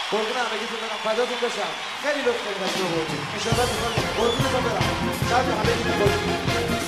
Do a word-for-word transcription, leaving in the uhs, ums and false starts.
قربون همگیتون برم، فداتون بشم. خیلی لطف کردید، بچه‌ها. ان شاء الله قربونتون برم. شب همگی بخیر.